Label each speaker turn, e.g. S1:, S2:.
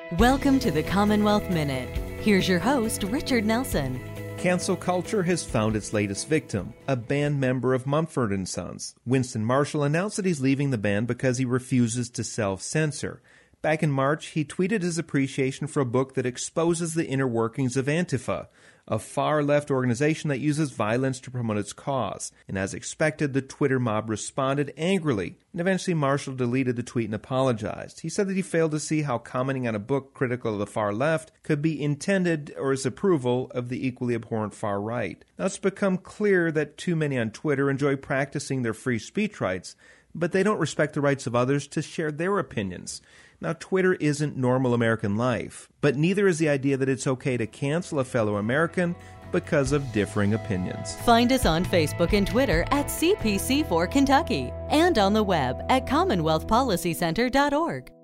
S1: Welcome to the Commonwealth Minute. Here's your host, Richard Nelson.
S2: Cancel culture has found its latest victim, a band member of Mumford & Sons. Winston Marshall announced that he's leaving the band because he refuses to self-censor. Back in March, he tweeted his appreciation for a book that exposes the inner workings of Antifa, a far-left organization that uses violence to promote its cause. And as expected, the Twitter mob responded angrily, and eventually Marshall deleted the tweet and apologized. He said that he failed to see how commenting on a book critical of the far left could be intended or as approval of the equally abhorrent far right. Now, it's become clear that too many on Twitter enjoy practicing their free speech rights, but they don't respect the rights of others to share their opinions. Now, Twitter isn't normal American life, but neither is the idea that it's okay to cancel a fellow American because of differing opinions.
S1: Find us on Facebook and Twitter at CPC4 Kentucky and on the web at CommonwealthPolicyCenter.org.